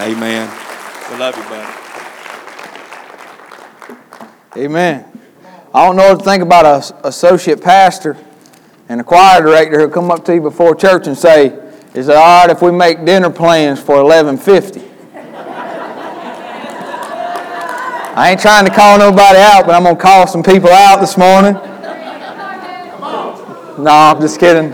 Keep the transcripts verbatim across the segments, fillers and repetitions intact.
Amen. We love you, buddy. Amen. I don't know what to think about an associate pastor and a choir director who'll come up to you before church and say, is it all right if we make dinner plans for eleven fifty? I ain't trying to call nobody out, but I'm going to call some people out this morning. No, I'm just kidding.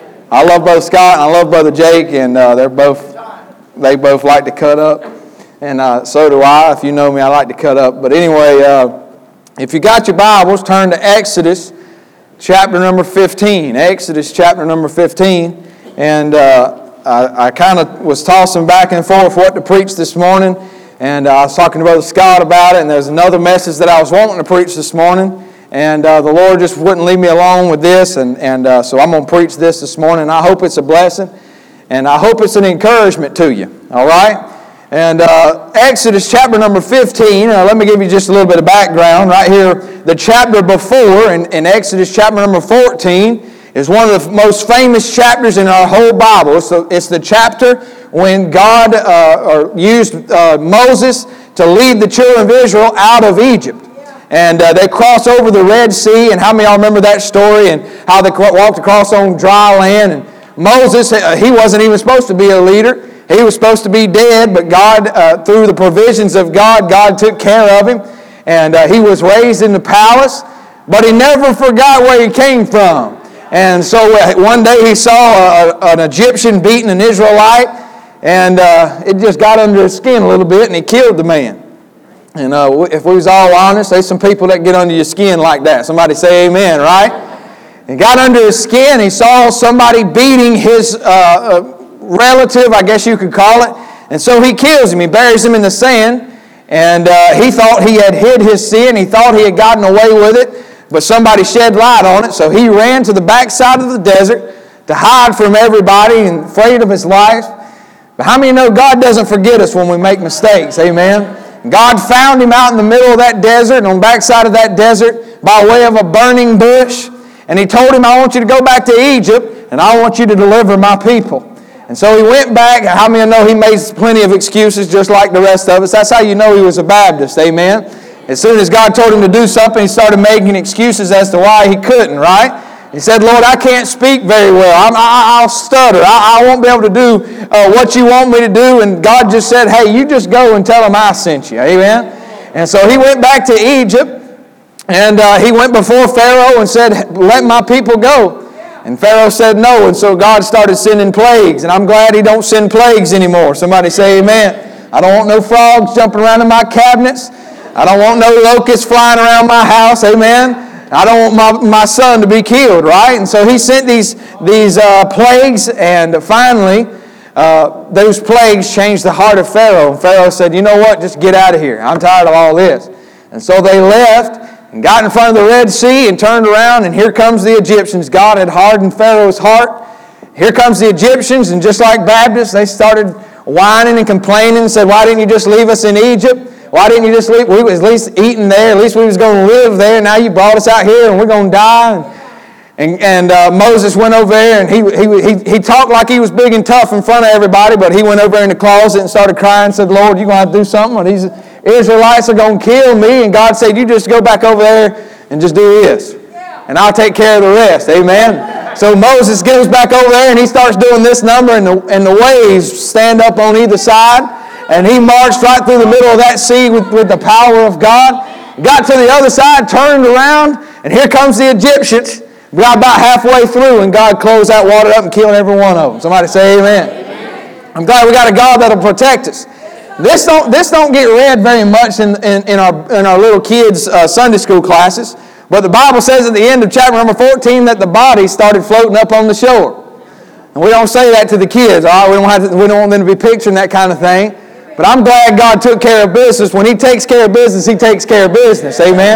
I love Brother Scott and I love Brother Jake, and uh, they're both, they both like to cut up. And uh, so do I. If you know me, I like to cut up. But anyway, uh, if you got your Bibles, turn to Exodus chapter number fifteen. Exodus chapter number fifteen. And uh, I, I kind of was tossing back and forth what to preach this morning. And uh, I was talking to Brother Scott about it. And there's another message that I was wanting to preach this morning. And uh, the Lord just wouldn't leave me alone with this. And, and uh, so I'm going to preach this this morning. I hope it's a blessing. And I hope it's an encouragement to you. All right? And uh, Exodus chapter number fifteen, uh, let me give you just a little bit of background. Right here, the chapter before, in, in Exodus chapter number fourteen, is one of the most famous chapters in our whole Bible. So it's the chapter when God uh, or used uh, Moses to lead the children of Israel out of Egypt. And uh, they cross over the Red Sea, and how many of y'all remember that story, and how they walked across on dry land. And Moses, uh, he wasn't even supposed to be a leader. He was supposed to be dead, but God, uh, through the provisions of God, God took care of him. And uh, he was raised in the palace, but he never forgot where he came from. And so uh, one day he saw a, a, an Egyptian beating an Israelite, and uh, it just got under his skin a little bit, and he killed the man. And uh, if we was all honest, there's some people that get under your skin like that. Somebody say amen, right? He got under his skin. He saw somebody beating his uh, uh, relative, I guess you could call it. And so he kills him. He buries him in the sand. And uh, he thought he had hid his sin. He thought he had gotten away with it. But somebody shed light on it. So he ran to the backside of the desert to hide from everybody and afraid of his life. But how many know God doesn't forget us when we make mistakes? Amen. God found him out in the middle of that desert and on the backside of that desert by way of a burning bush. And he told him, I want you to go back to Egypt and I want you to deliver my people. And so he went back. How many know he made plenty of excuses just like the rest of us? That's how you know he was a Baptist, amen? As soon as God told him to do something, he started making excuses as to why he couldn't, right? He said, Lord, I can't speak very well. I'm, I, I'll stutter. I, I won't be able to do uh, what you want me to do. And God just said, hey, you just go and tell them I sent you, amen? And so he went back to Egypt, and uh, he went before Pharaoh and said, let my people go. And Pharaoh said no, and so God started sending plagues. And I'm glad he don't send plagues anymore. Somebody say amen. I don't want no frogs jumping around in my cabinets. I don't want no locusts flying around my house, amen. I don't want my, my son to be killed, right? And so he sent these, these uh, plagues, and finally, uh, those plagues changed the heart of Pharaoh. And Pharaoh said, you know what, just get out of here. I'm tired of all this. And so they left and got in front of the Red Sea and turned around, and here comes the Egyptians. God had hardened Pharaoh's heart. Here comes the Egyptians, and just like Baptists, they started whining and complaining and said, why didn't you just leave us in Egypt? Why didn't you just leave? We was at least eating there. At least we was going to live there. Now you brought us out here, and we're going to die. And, and, and uh, Moses went over there, and he, he, he, he talked like he was big and tough in front of everybody, but he went over in the closet and started crying and said, Lord, you're going to have to do something, or these Israelites are going to kill me. And God said, you just go back over there and just do this, and I'll take care of the rest. Amen. So Moses goes back over there, and he starts doing this number, and the, and the waves stand up on either side. And he marched right through the middle of that sea with, with the power of God. Got to the other side, turned around, and here comes the Egyptians. Got about halfway through, and God closed that water up and killed every one of them. Somebody say amen. Amen. I'm glad we got a God that'll protect us. This don't, this don't get read very much in, in, in, our, in our little kids' uh, Sunday school classes. But the Bible says at the end of chapter number fourteen that the body started floating up on the shore. And we don't say that to the kids. All right? We don't have to, we don't want them to be picturing that kind of thing. But I'm glad God took care of business. When He takes care of business, He takes care of business. Amen?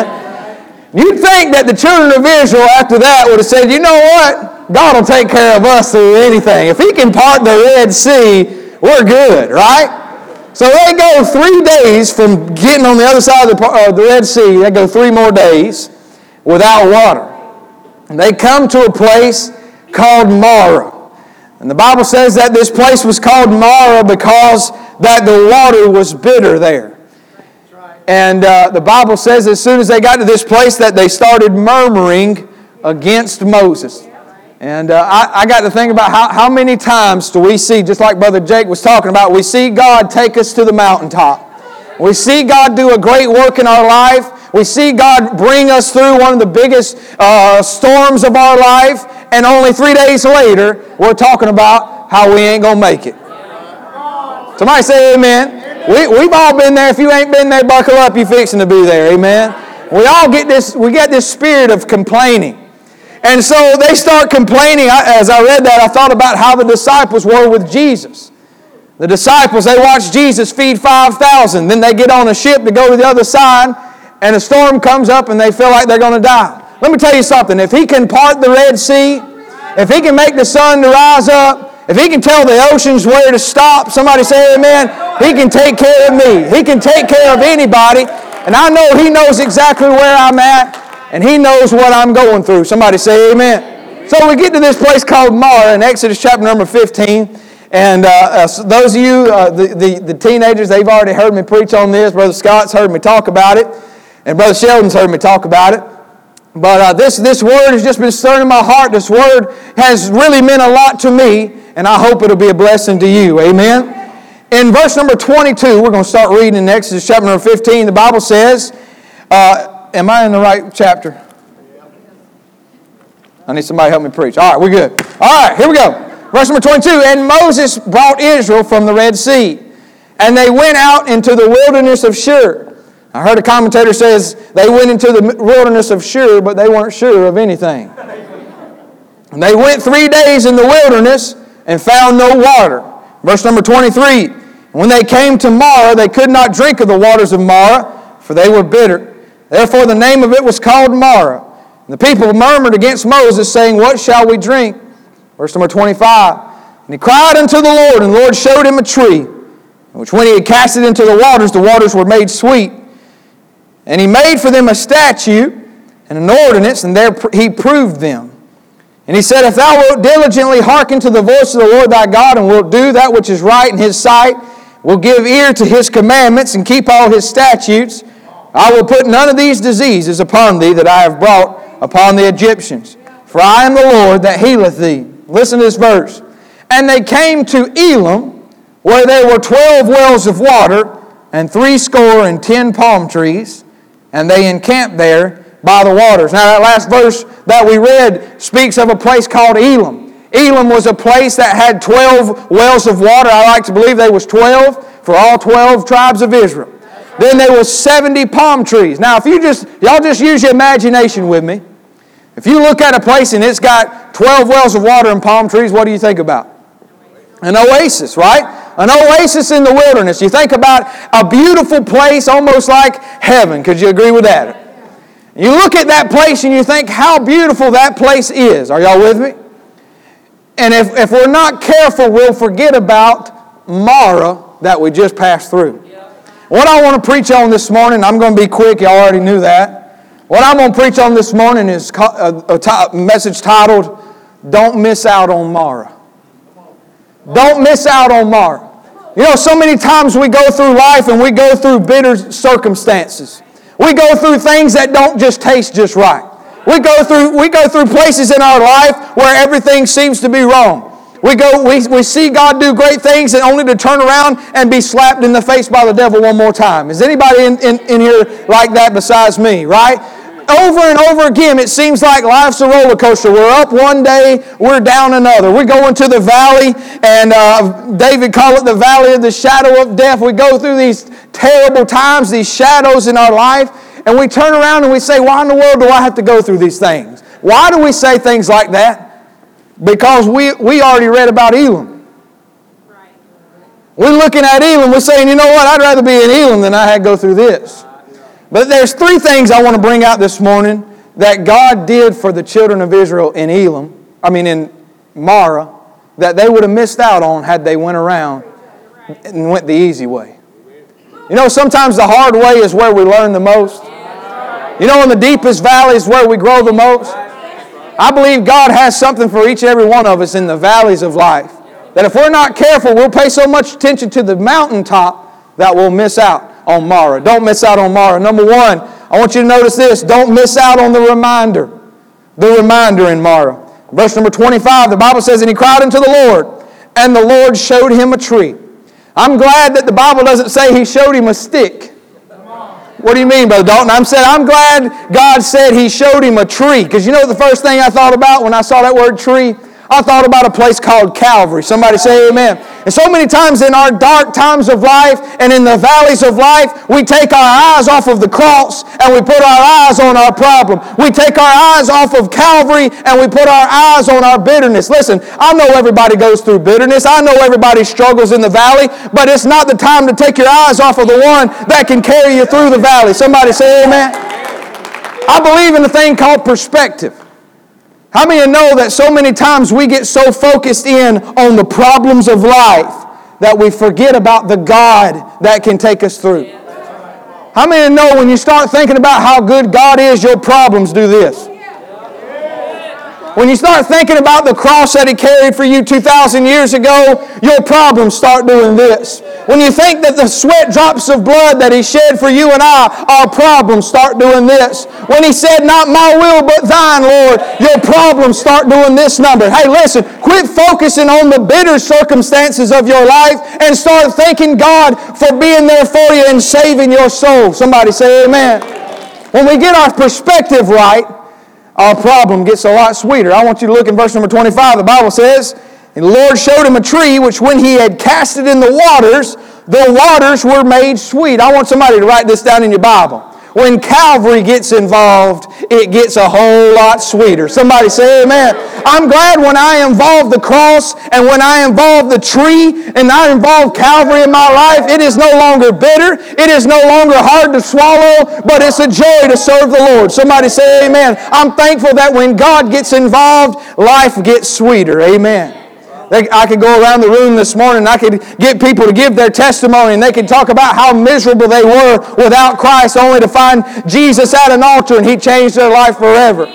You'd think that the children of Israel after that would have said, you know what? God will take care of us through anything. If He can part the Red Sea, we're good, right? So they go three days from getting on the other side of the, uh, the Red Sea. They go three more days without water. And they come to a place called Marah. And the Bible says that this place was called Marah because that the water was bitter there. And uh, the Bible says as soon as they got to this place that they started murmuring against Moses. And uh, I, I got to think about how, how many times do we see, just like Brother Jake was talking about, we see God take us to the mountaintop. We see God do a great work in our life. We see God bring us through one of the biggest uh, storms of our life. And only three days later, we're talking about how we ain't going to make it. Somebody say amen. We, we've all been there. If you ain't been there, buckle up. You're fixing to be there. Amen. We all get this, we get this spirit of complaining. And so they start complaining. As I read that, I thought about how the disciples were with Jesus. The disciples, they watched Jesus feed five thousand. Then they get on a ship to go to the other side, and a storm comes up and they feel like they're going to die. Let me tell you something. If He can part the Red Sea, if He can make the sun to rise up, if He can tell the oceans where to stop, somebody say amen, He can take care of me. He can take care of anybody. And I know He knows exactly where I'm at, and He knows what I'm going through. Somebody say amen. So we get to this place called Marah in Exodus chapter number fifteen. And uh, uh, so those of you, uh, the, the, the teenagers, they've already heard me preach on this. Brother Scott's heard me talk about it. And Brother Sheldon's heard me talk about it. But uh, this, this word has just been stirring in my heart. This word has really meant a lot to me. And I hope it'll be a blessing to you. Amen. In verse number twenty-two, we're going to start reading in Exodus chapter number fifteen. The Bible says, uh, am I in the right chapter? I need somebody to help me preach. All right, we're good. All right, here we go. Verse number twenty-two, and Moses brought Israel from the Red Sea, and they went out into the wilderness of Shur. I heard a commentator says they went into the wilderness of Shur, but they weren't sure of anything. And they went three days in the wilderness and found no water. Verse number twenty-three, when they came to Marah, they could not drink of the waters of Marah, for they were bitter. Therefore the name of it was called Marah. And the people murmured against Moses, saying, what shall we drink? Verse number twenty-five, and he cried unto the Lord, and the Lord showed him a tree, which when he had cast it into the waters, the waters were made sweet. And he made for them a statute and an ordinance, and there he proved them. And he said, if thou wilt diligently hearken to the voice of the Lord thy God, and wilt do that which is right in His sight, will give ear to His commandments, and keep all His statutes, I will put none of these diseases upon thee that I have brought upon the Egyptians. For I am the Lord that healeth thee. Listen to this verse. And they came to Elim, where there were twelve wells of water, and threescore and ten palm trees, and they encamped there by the waters. Now that last verse that we read speaks of a place called Elim. Elim was a place that had twelve wells of water. I like to believe there was twelve for all twelve tribes of Israel. Then there was seventy palm trees. Now if you just, y'all just use your imagination with me. If you look at a place and it's got twelve wells of water and palm trees, what do you think about? An oasis, right? An oasis in the wilderness. You think about a beautiful place almost like heaven. Could you agree with that? You look at that place and you think how beautiful that place is. Are y'all with me? And if, if we're not careful, we'll forget about Marah that we just passed through. What I want to preach on this morning, I'm going to be quick. Y'all already knew that. What I'm going to preach on this morning is a message titled, Don't Miss Out on Marah. Don't miss out on Marah. You know, so many times we go through life and we go through bitter circumstances. We go through things that don't just taste just right. We go through, we go through places in our life where everything seems to be wrong. We go, we, we see God do great things and only to turn around and be slapped in the face by the devil one more time. Is anybody in, in, in here like that besides me, right? Over and over again, it seems like life's a roller coaster. We're up one day, we're down another. We go into the valley, and uh, David called it the valley of the shadow of death. We go through these terrible times, these shadows in our life, and we turn around and we say, why in the world do I have to go through these things? Why do we say things like that? Because we, we already read about Elim. Right. We're looking at Elim, we're saying, you know what, I'd rather be in Elim than I had to go through this. But there's three things I want to bring out this morning that God did for the children of Israel in Elim, I mean in Marah, that they would have missed out on had they went around and went the easy way. You know, sometimes the hard way is where we learn the most. You know, in the deepest valleys where we grow the most. I believe God has something for each and every one of us in the valleys of life. that if we're not careful, we'll pay so much attention to the mountaintop that we'll miss out on Mara. Don't miss out on Mara. Number one, I want you to notice this. Don't miss out on the reminder. The reminder in Mara. Verse number twenty-five, the Bible says, and he cried unto the Lord, and the Lord showed him a tree. I'm glad that the Bible doesn't say he showed him a stick. What do you mean, Brother Dalton? I'm saying I'm glad God said he showed him a tree. Because you know the first thing I thought about when I saw that word tree? I thought about a place called Calvary. Somebody say amen. And so many times in our dark times of life and in the valleys of life, we take our eyes off of the cross and we put our eyes on our problem. We take our eyes off of Calvary and we put our eyes on our bitterness. Listen, I know everybody goes through bitterness. I know everybody struggles in the valley, but it's not the time to take your eyes off of the one that can carry you through the valley. Somebody say amen. I believe in a thing called perspective. How many of you know that so many times we get so focused in on the problems of life that we forget about the God that can take us through? How many of you know when you start thinking about how good God is, your problems do this? When you start thinking about the cross that He carried for you two thousand years ago, your problems start doing this. When you think that the sweat drops of blood that He shed for you and I, our problems start doing this. When He said, not my will but thine, Lord, your problems start doing this number. Hey, listen, quit focusing on the bitter circumstances of your life and start thanking God for being there for you and saving your soul. Somebody say amen. When we get our perspective right, our problem gets a lot sweeter. I want you to look in verse number twenty-five. The Bible says, and the Lord showed him a tree, which when he had cast it in the waters, the waters were made sweet. I want somebody to write this down in your Bible. When Calvary gets involved, it gets a whole lot sweeter. Somebody say amen. I'm glad when I involve the cross and when I involve the tree and I involve Calvary in my life, it is no longer bitter. It is no longer hard to swallow, but it's a joy to serve the Lord. Somebody say amen. I'm thankful that when God gets involved, life gets sweeter. Amen. I could go around the room this morning and I could get people to give their testimony and they could talk about how miserable they were without Christ only to find Jesus at an altar and He changed their life forever.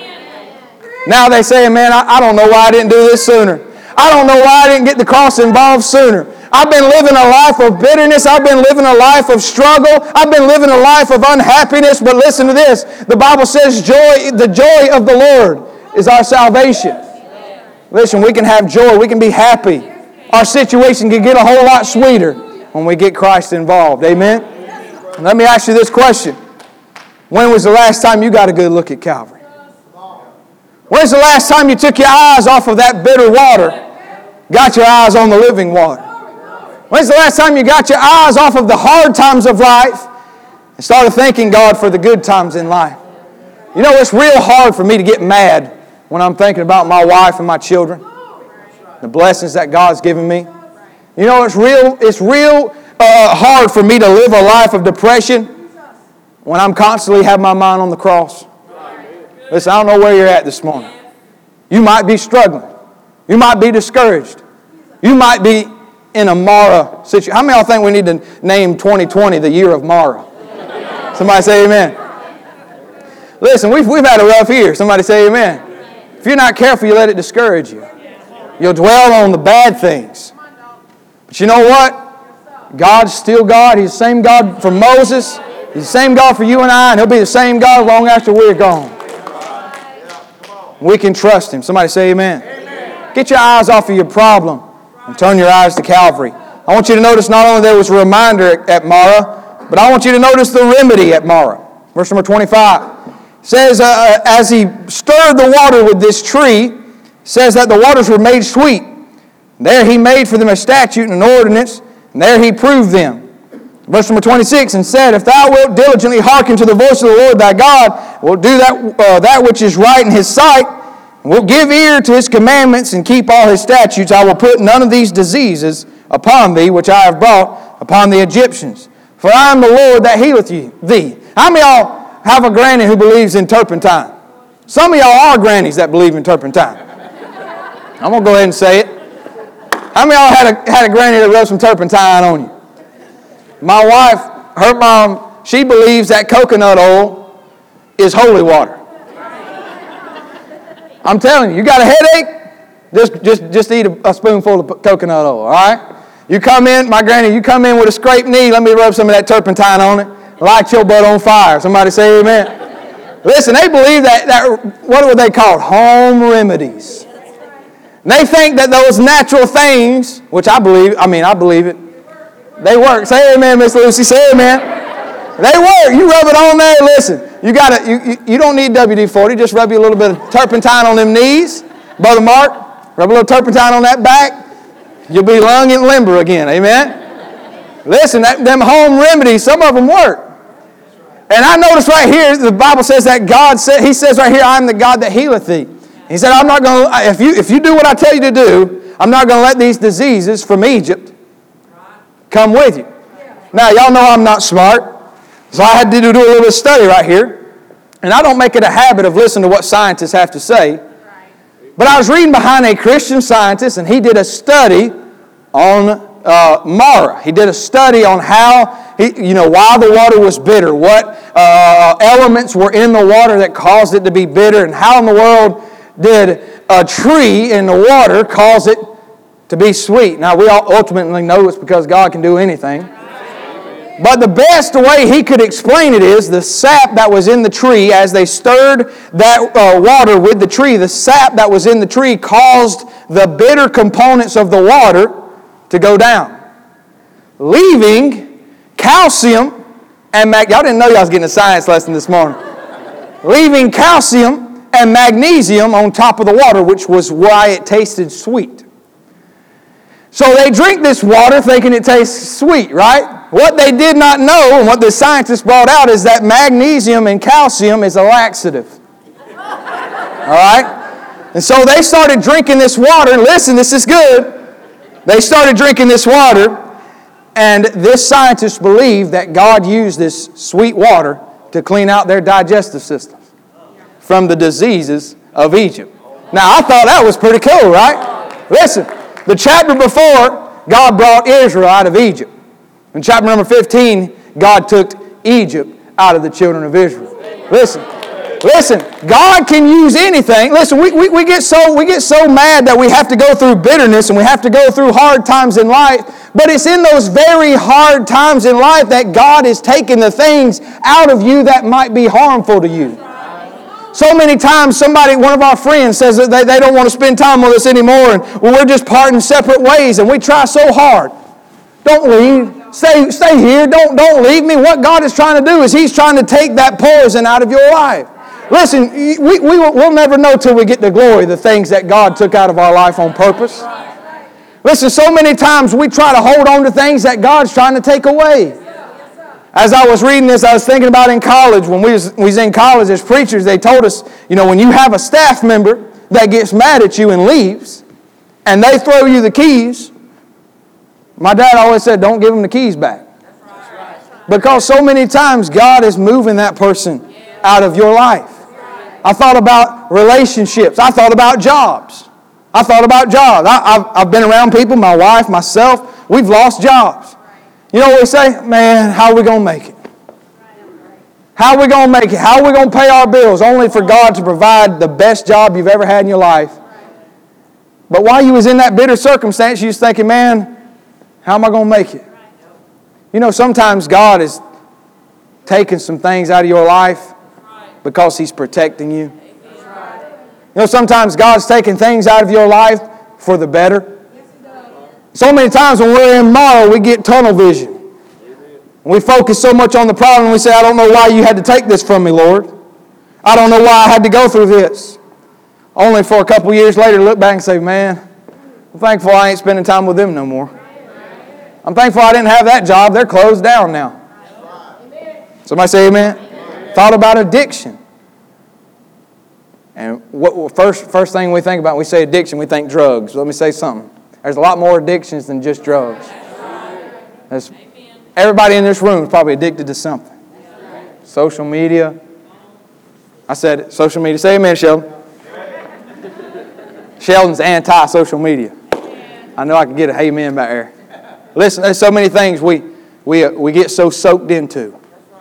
Now they say, man, I, I don't know why I didn't do this sooner. I don't know why I didn't get the cross involved sooner. I've been living a life of bitterness. I've been living a life of struggle. I've been living a life of unhappiness. But listen to this. The Bible says joy, the joy of the Lord is our salvation. Listen, we can have joy. We can be happy. Our situation can get a whole lot sweeter when we get Christ involved. Amen? Let me ask you this question. When was the last time you got a good look at Calvary? When's the last time you took your eyes off of that bitter water, got your eyes on the living water? When's the last time you got your eyes off of the hard times of life and started thanking God for the good times in life? You know, it's real hard for me to get mad when I'm thinking about my wife and my children, the blessings that God's given me. You know, it's real, it's real uh, hard for me to live a life of depression when I'm constantly have my mind on the cross. Listen, I don't know where you're at this morning. You might be struggling. You might be discouraged. You might be in a Mara situation. How many of y'all think we need to name twenty twenty the year of Mara? Somebody say amen. Listen, we've, we've had a rough year. Somebody say amen. If you're not careful, you let it discourage you. You'll dwell on the bad things. But you know what? God's still God. He's the same God for Moses. He's the same God for you and I, and He'll be the same God long after we're gone. We can trust Him. Somebody say amen. Amen. Get your eyes off of your problem and turn your eyes to Calvary. I want you to notice not only there was a reminder at Mara, but I want you to notice the remedy at Mara. Verse number twenty-five. Says, uh, as he stirred the water with this tree, says that the waters were made sweet. There he made for them a statute and an ordinance, and there he proved them. Verse number twenty-six, and said, if thou wilt diligently hearken to the voice of the Lord thy God, wilt do that, uh, that which is right in His sight, and wilt give ear to His commandments and keep all His statutes, I will put none of these diseases upon thee, which I have brought upon the Egyptians. For I am the Lord that healeth thee. How many of y'all have a granny who believes in turpentine? Some of y'all are grannies that believe in turpentine. I'm going to go ahead and say it. How many of y'all had a, had a granny that rubbed some turpentine on you? My wife, her mom, she believes that coconut oil is holy water. I'm telling you, you got a headache? Just, just, just eat a, a spoonful of coconut oil, all right? You come in, my granny, you come in with a scraped knee, let me rub some of that turpentine on it. Light your butt on fire. Somebody say amen. Listen, they believe that, that what were they called? Home remedies. They think that those natural things, which I believe, I mean, I believe it, they work. Say amen, Miss Lucy. Say amen. They work. You rub it on there. Listen, you got to. You, you, you don't need W D forty. Just rub you a little bit of turpentine on them knees, Brother Mark. Rub a little turpentine on that back. You'll be lung and limber again. Amen. Listen, that, them home remedies, some of them work. And I notice right here, the Bible says that God said, He says right here, I am the God that healeth thee. He said, I'm not going to, if you, if you do what I tell you to do, I'm not going to let these diseases from Egypt come with you. Now, y'all know I'm not smart, so I had to do a little bit of study right here. And I don't make it a habit of listening to what scientists have to say. But I was reading behind a Christian scientist, and he did a study on uh, Mara. He did a study on how, he, you know, why the water was bitter, what uh, elements were in the water that caused it to be bitter, and how in the world did a tree in the water cause it to be sweet. Now, we all ultimately know it's because God can do anything. But the best way he could explain it is the sap that was in the tree, as they stirred that uh, water with the tree, the sap that was in the tree caused the bitter components of the water to go down, leaving calcium and mag- y'all didn't know y'all was getting a science lesson this morning. Leaving calcium and magnesium on top of the water, which was why it tasted sweet. So they drink this water thinking it tastes sweet, right? What they did not know, and what the scientists brought out, is that magnesium and calcium is a laxative. All right? And so they started drinking this water. Listen, this is good. They started drinking this water, and this scientist believed that God used this sweet water to clean out their digestive systems from the diseases of Egypt. Now, I thought that was pretty cool, right? Listen, the chapter before, God brought Israel out of Egypt. In chapter number fifteen, God took Egypt out of the children of Israel. Listen, listen, God can use anything. Listen, we, we, we, get so, we get so mad that we have to go through bitterness and we have to go through hard times in life. But it's in those very hard times in life that God is taking the things out of you that might be harmful to you. So many times somebody, one of our friends says that they, they don't want to spend time with us anymore, and well, we're just parting separate ways, and we try so hard. Don't leave. Stay, stay here. Don't, don't leave me. What God is trying to do is He's trying to take that poison out of your life. Listen, we, we will, we'll never know till we get to glory the things that God took out of our life on purpose. Listen, so many times we try to hold on to things that God's trying to take away. As I was reading this, I was thinking about in college, when we was, we was in college as preachers, they told us, you know, when you have a staff member that gets mad at you and leaves, and they throw you the keys, my dad always said, don't give them the keys back. Because so many times God is moving that person out of your life. I thought about relationships. I thought about jobs. I thought about jobs. I, I've, I've been around people, my wife, myself, we've lost jobs. You know what we say? Man, how are we going to make it? How are we going to make it? How are we going to pay our bills? Only for God to provide the best job you've ever had in your life. But while you was in that bitter circumstance, you was thinking, man, how am I going to make it? You know, sometimes God is taking some things out of your life because He's protecting you. You know, sometimes God's taking things out of your life for the better. So many times when we're in Mara, we get tunnel vision. We focus so much on the problem, we say, I don't know why you had to take this from me, Lord. I don't know why I had to go through this. Only for a couple years later to look back and say, man, I'm thankful I ain't spending time with them no more. I'm thankful I didn't have that job. They're closed down now. Somebody say amen. Amen. Thought about addiction. And what first, first thing we think about when we say addiction, we think drugs. Let me say something. There's a lot more addictions than just drugs. There's, everybody in this room is probably addicted to something. Social media. I said it, social media. Say amen, Sheldon. Sheldon's anti-social media. I know I can get a amen back there. Listen, there's so many things we, we, we get so soaked into.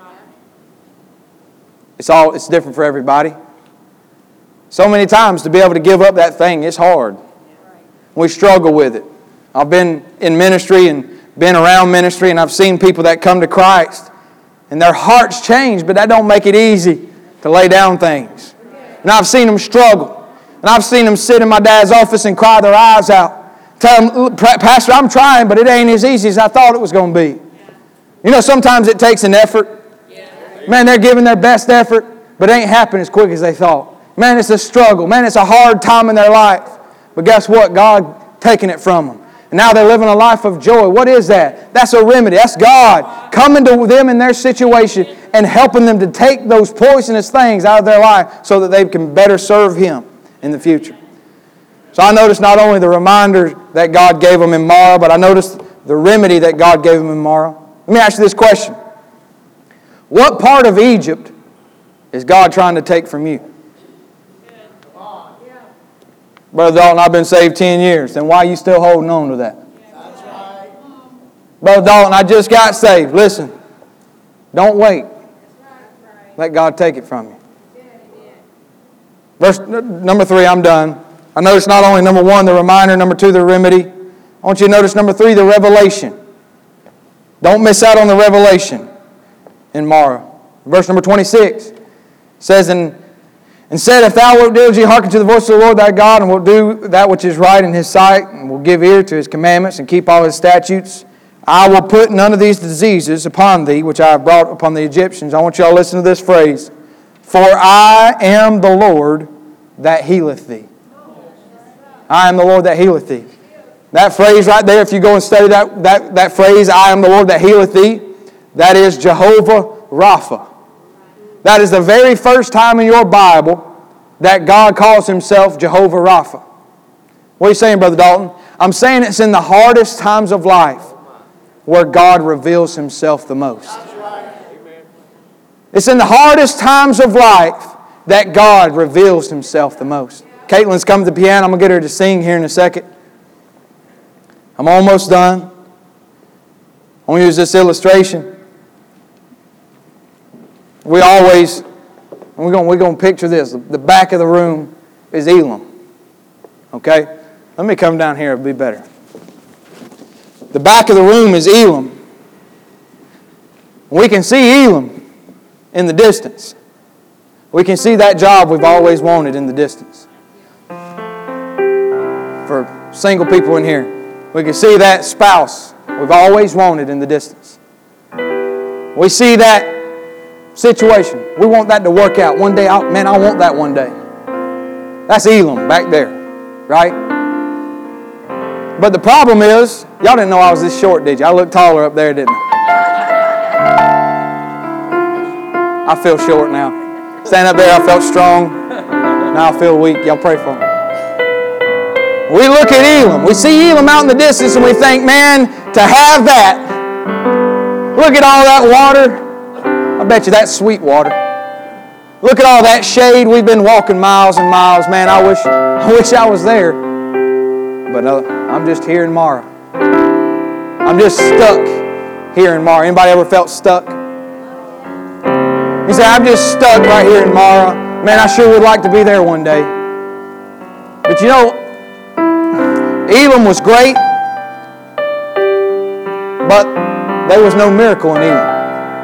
It's all it's different for everybody. So many times to be able to give up that thing, it's hard. We struggle with it. I've been in ministry and been around ministry, and I've seen people that come to Christ, and their hearts change, but that don't make it easy to lay down things. And I've seen them struggle. And I've seen them sit in my dad's office and cry their eyes out. Tell them, Pastor, I'm trying, but it ain't as easy as I thought it was going to be. You know, sometimes it takes an effort. Man, they're giving their best effort, but it ain't happening as quick as they thought. Man, it's a struggle. Man, it's a hard time in their life. But guess what? God taking it from them. And now they're living a life of joy. What is that? That's a remedy. That's God coming to them in their situation and helping them to take those poisonous things out of their life so that they can better serve Him in the future. So I noticed not only the reminder that God gave them in Marah, but I noticed the remedy that God gave them in Marah. Let me ask you this question. What part of Egypt is God trying to take from you? Brother Dalton, I've been saved ten years. Then why are you still holding on to that? That's right. Brother Dalton, I just got saved. Listen, don't wait. Let God take it from you. Verse number three, I'm done. I notice not only number one, the reminder, number two, the remedy. I want you to notice number three, the revelation. Don't miss out on the revelation in Marah. Verse number twenty-six says, and, and said, if thou wilt diligently hearken to the voice of the Lord thy God, and wilt do that which is right in His sight, and will give ear to His commandments, and keep all His statutes, I will put none of these diseases upon thee, which I have brought upon the Egyptians. I want you all to listen to this phrase. For I am the Lord that healeth thee. I am the Lord that healeth thee. That phrase right there, if you go and study that, that, that phrase, I am the Lord that healeth thee, that is Jehovah Rapha. That is the very first time in your Bible that God calls Himself Jehovah Rapha. What are you saying, Brother Dalton? I'm saying it's in the hardest times of life where God reveals Himself the most. It's in the hardest times of life that God reveals Himself the most. Caitlin's come to the piano. I'm going to get her to sing here in a second. I'm almost done. I'm going to use this illustration. We always, we're going, we're going to picture this. The back of the room is Elam. Okay? Let me come down here. It'll be better. The back of the room is Elam. We can see Elam in the distance. We can see that job we've always wanted in the distance. For single people in here, we can see that spouse we've always wanted in the distance. We see that situation. We want that to work out. One day, I'll, man, I want that one day. That's Elam back there, right? But the problem is, y'all didn't know I was this short, did you? I looked taller up there, didn't I? I feel short now. Standing up there, I felt strong. Now I feel weak. Y'all pray for me. We look at Elam. We see Elam out in the distance and we think, man, to have that, look at all that water. I bet you that's sweet water. Look at all that shade. We've been walking miles and miles. Man, I wish I wish I was there. But no, I'm just here in Marah. I'm just stuck here in Marah. Anybody ever felt stuck? You say, I'm just stuck right here in Marah. Man, I sure would like to be there one day. But you know, Elam was great, but there was no miracle in Elam.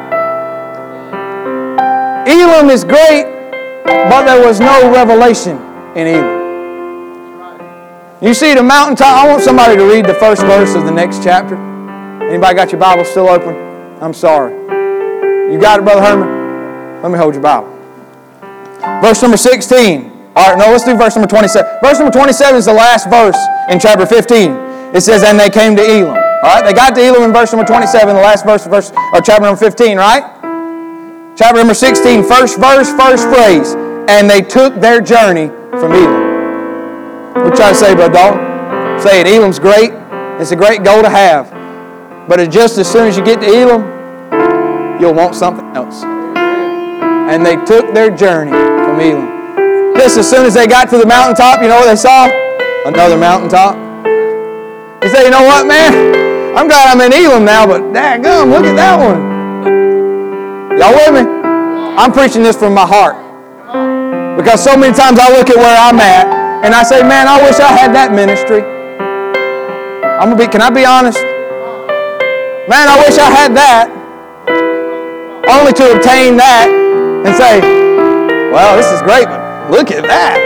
Elam is great, but there was no revelation in Elam. You see the mountaintop. I want somebody to read the first verse of the next chapter. Anybody got your Bible still open? I'm sorry. You got it, Brother Herman? Let me hold your Bible. Verse number sixteen. All right, no, let's do verse number twenty-seven. Verse number twenty-seven is the last verse in chapter fifteen. It says, and they came to Elam. All right, they got to Elam in verse number twenty-seven, the last verse of verse, or chapter number fifteen, right? Chapter number sixteen, first verse, first phrase. And they took their journey from Elam. What you try to say, Brother Dalton? Say it. Elam's great. It's a great goal to have. But it just as soon as you get to Elam, you'll want something else. And they took their journey from Elam. Just as soon as they got to the mountaintop, you know what they saw? Another mountaintop. They say, you know what, man? I'm glad I'm in Elam now, but daggum, look at that one. Y'all with me? I'm preaching this from my heart. Because so many times I look at where I'm at, and I say, man, I wish I had that ministry. I'm gonna be, can I be honest? Man, I wish I had that. Only to obtain that and say, well, this is great, but look at that.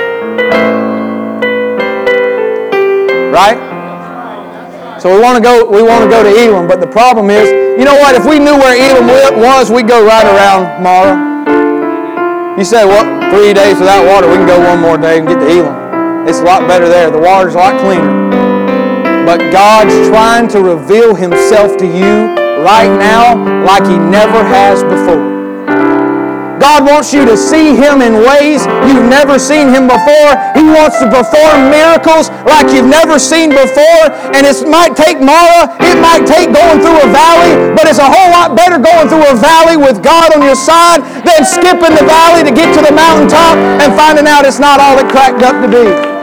Right? So we want to go, we want to go to Elim, but the problem is, you know what? If we knew where Elim was, we'd go right around Mara. You say, what? Three days without water, we can go one more day and get to Elim. It's a lot better there. The water's a lot cleaner. But God's trying to reveal Himself to you right now like He never has before. God wants you to see Him in ways you've never seen Him before. He wants to perform miracles like you've never seen before. And it might take Mara, it might take going through a valley, but it's a whole lot better going through a valley with God on your side than skipping the valley to get to the mountaintop and finding out it's not all it cracked up to be.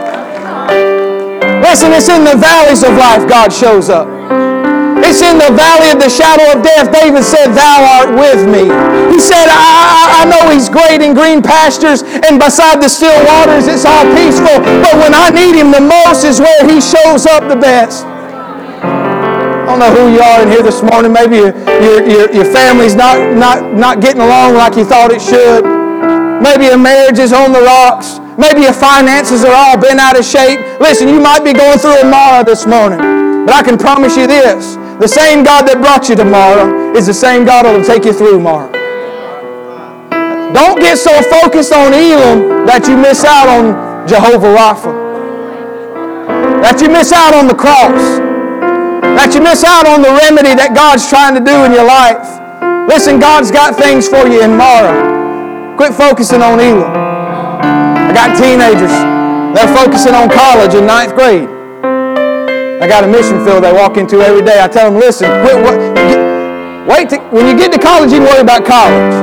Listen, it's in the valleys of life God shows up. It's in the valley of the shadow of death. David said, thou art with me. He said, I, I, I know He's great in green pastures, and beside the still waters it's all peaceful. But when I need Him the most is where He shows up the best. I don't know who you are in here this morning. Maybe your, your, your, your family's not, not, not getting along like you thought it should. Maybe your marriage is on the rocks. Maybe your finances are all bent out of shape. Listen, you might be going through a Mara this morning. But I can promise you this. The same God that brought you to Mara is the same God that will take you through Mara. Don't get so focused on Elim that you miss out on Jehovah Rapha. That you miss out on the cross. That you miss out on the remedy that God's trying to do in your life. Listen, God's got things for you in Mara. Quit focusing on Elim. I got teenagers. They're focusing on college in ninth grade. I got a mission field they walk into every day. I tell them, listen, quit, wait to, when you get to college, you can worry about college.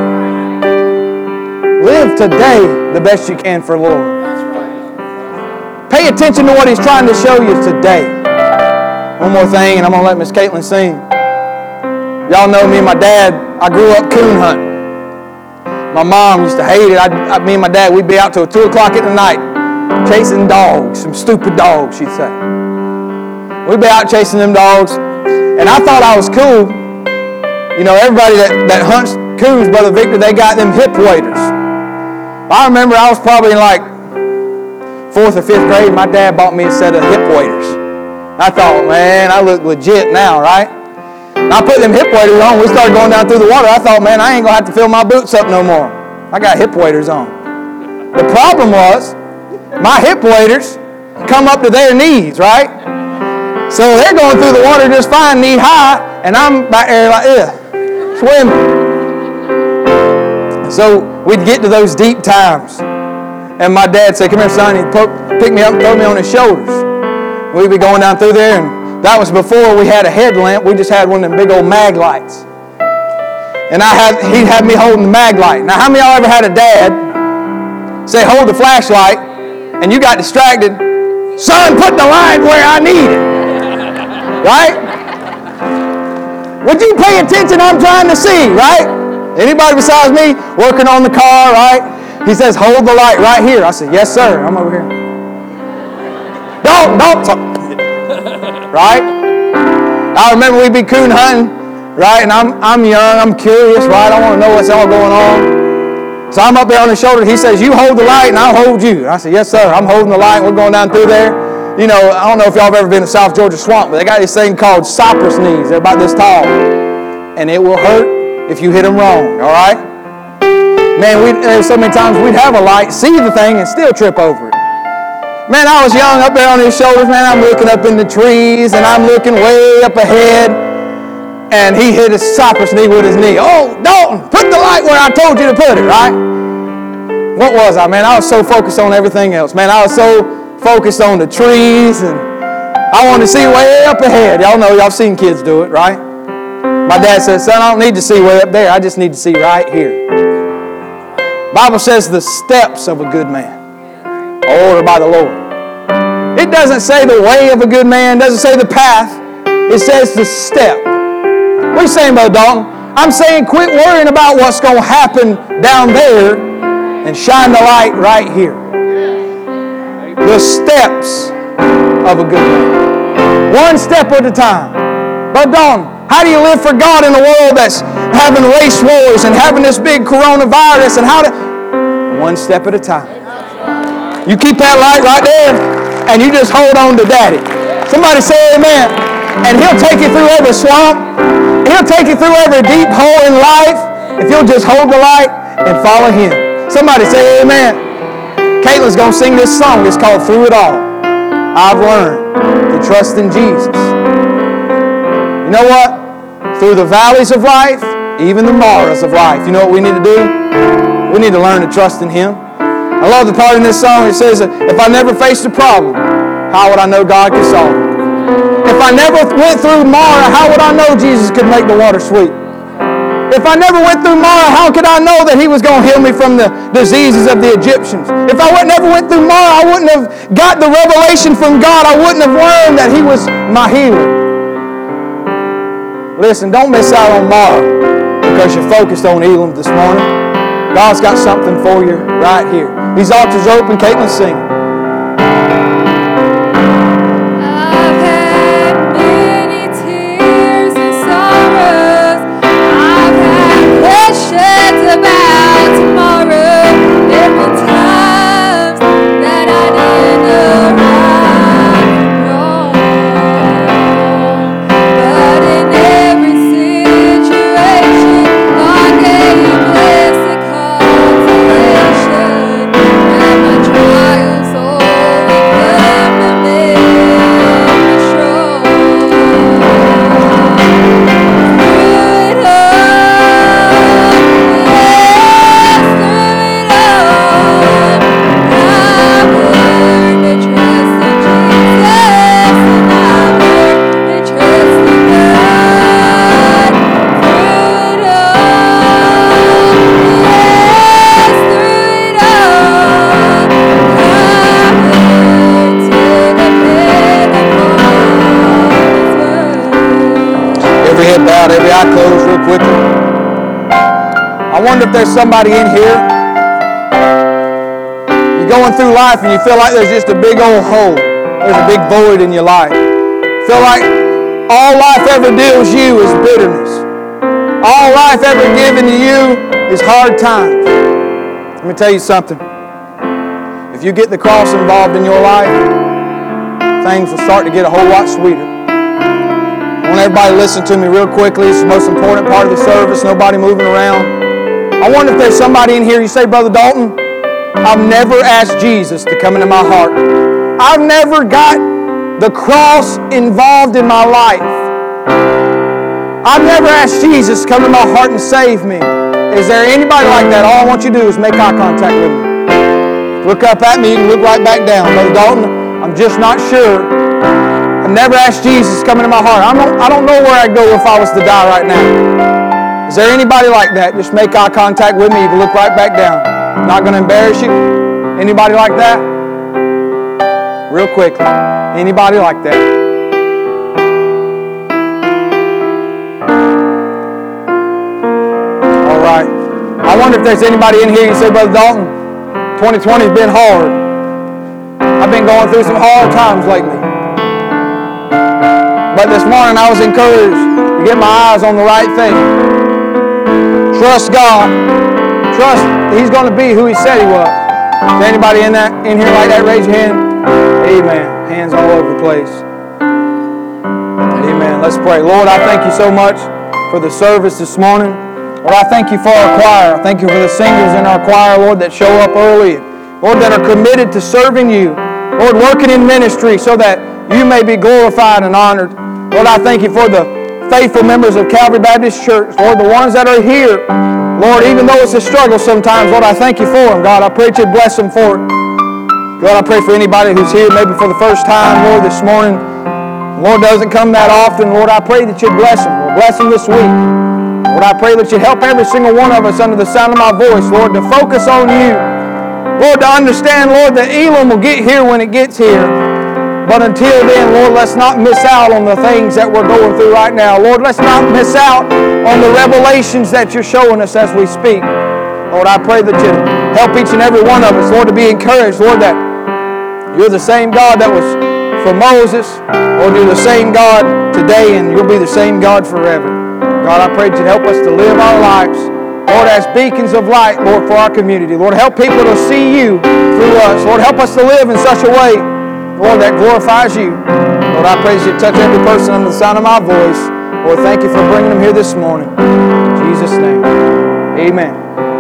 Live today the best you can for the Lord. Pay attention to what He's trying to show you today. One more thing, and I'm going to let Miss Caitlin sing. Y'all know me and my dad, I grew up coon hunting. My mom used to hate it. I, I, me and my dad, we'd be out till two o'clock at the night chasing dogs, some stupid dogs, she'd say. We'd be out chasing them dogs, and I thought I was cool. You know, everybody that, that hunts coons, Brother Victor, they got them hip waders. I remember I was probably in like fourth or fifth grade. My dad bought me a set of hip waders. I thought, man, I look legit now, right? And I put them hip waders on. We started going down through the water. I thought, man, I ain't going to have to fill my boots up no more. I got hip waders on. The problem was, my hip waders come up to their knees, right? So they're going through the water just fine, knee high, and I'm back there like, ugh, swimming. So we'd get to those deep times, and my dad said, come here, son. He'd poke, pick me up and throw me on his shoulders. We'd be going down through there, and that was before we had a headlamp. We just had one of them big old mag lights. And I had, he'd have me holding the mag light. Now, how many of y'all ever had a dad say, hold the flashlight, and you got distracted? Son, put the light where I need it. Right? Would you pay attention? I'm trying to see, right? Anybody besides me working on the car, right? He says, hold the light right here. I said, yes, sir. I'm over here. Don't, don't. Right? I remember we'd be coon hunting, right? And I'm I'm young, I'm curious, right? I want to know what's all going on. So I'm up there on his shoulder. He says, you hold the light and I'll hold you. I said, yes, sir. I'm holding the light. We're going down through there. You know, I don't know if y'all have ever been to South Georgia Swamp, but they got this thing called cypress knees. They're about this tall. And it will hurt if you hit them wrong, all right? Man, we, there's so many times we'd have a light, see the thing, and still trip over it. Man, I was young up there on his shoulders, man. I'm looking up in the trees, and I'm looking way up ahead. And he hit his cypress knee with his knee. Oh, Dalton, put the light where I told you to put it, right? What was I, man? I was so focused on everything else. Man, I was so focused on the trees, and I wanted to see way up ahead. Y'all know, y'all seen kids do it, right? My dad said, son, I don't need to see way up there. I just need to see right here. Bible says the steps of a good man are ordered by the Lord. It doesn't say the way of a good man. It doesn't say the path. It says the step. What are you saying, Brother Dalton? I'm saying quit worrying about what's going to happen down there and shine the light right here. The steps of a good man. One step at a time. But Don, how do you live for God in a world that's having race wars and having this big coronavirus and how to... One step at a time. You keep that light right there and you just hold on to Daddy. Somebody say amen. And He'll take you through every swamp. He'll take you through every deep hole in life if you'll just hold the light and follow Him. Somebody say amen. Caitlin's going to sing this song. It's called Through It All. I've learned to trust in Jesus. You know what? Through the valleys of life, even the maras of life, you know what we need to do? We need to learn to trust in Him. I love the part in this song. It says, if I never faced a problem, how would I know God could solve it? If I never went through Mara, how would I know Jesus could make the water sweet? If I never went through Mara, how could I know that He was going to heal me from the diseases of the Egyptians? If I never went through Mara, I wouldn't have got the revelation from God. I wouldn't have learned that He was my healer. Listen, don't miss out on Mara because you're focused on Elam this morning. God's got something for you right here. These altars are open. Caitlin, sing. About tomorrow, there were times that I didn't right wrong, but in every situation, God gave blessed consolation, and my trials only come to make me strong. Through it all. Every head bowed, every eye closed real quickly. I wonder if there's somebody in here. You're going through life and you feel like there's just a big old hole. There's a big void in your life. Feel like all life ever deals you is bitterness. All life ever given to you is hard times. Let me tell you something. If you get the cross involved in your life, things will start to get a whole lot sweeter. I want everybody to listen to me real quickly. It's the most important part of the service. Nobody moving around. I wonder if there's somebody in here, you say, Brother Dalton, I've never asked Jesus to come into my heart. I've never got the cross involved in my life. I've never asked Jesus to come into my heart and save me. Is there anybody like that? All I want you to do is make eye contact with me. Look up at me. You can look right back down. Brother Dalton, I'm just not sure. I've never asked Jesus to come into my heart. I don't, I don't know where I'd go if I was to die right now. Is there anybody like that? Just make eye contact with me. You can look right back down. I'm not going to embarrass you. Anybody like that? Real quickly. Anybody like that? All right. I wonder if there's anybody in here you say, Brother Dalton, twenty twenty has been hard. I've been going through some hard times lately. But this morning I was encouraged to get my eyes on the right thing. Trust God. Trust He's going to be who He said He was. Is there anybody in that in here like that? Raise your hand. Amen. Hands all over the place. Amen. Let's pray. Lord, I thank You so much for the service this morning. Lord, I thank You for our choir. I thank You for the singers in our choir, Lord, that show up early. Lord, that are committed to serving You. Lord, working in ministry so that You may be glorified and honored. Lord, I thank You for the faithful members of Calvary Baptist Church. Lord, the ones that are here. Lord, even though it's a struggle sometimes, Lord, I thank You for them. God, I pray that You bless them for it. God, I pray for anybody who's here maybe for the first time, Lord, this morning. Lord, doesn't come that often. Lord, I pray that You'd bless them. Lord, bless them this week. Lord, I pray that You'd help every single one of us under the sound of my voice, Lord, to focus on You. Lord, to understand, Lord, that Elam will get here when it gets here. But until then, Lord, let's not miss out on the things that we're going through right now. Lord, let's not miss out on the revelations that You're showing us as we speak. Lord, I pray that You help each and every one of us, Lord, to be encouraged, Lord, that You're the same God that was for Moses. Lord, you're the same God today, and you'll be the same God forever. God, I pray that you'd help us to live our lives, Lord, as beacons of light, Lord, for our community. Lord, help people to see you through us. Lord, help us to live in such a way, Lord, that glorifies you. Lord, I pray that you touch every person under the sound of my voice. Lord, thank you for bringing them here this morning. In Jesus' name, amen.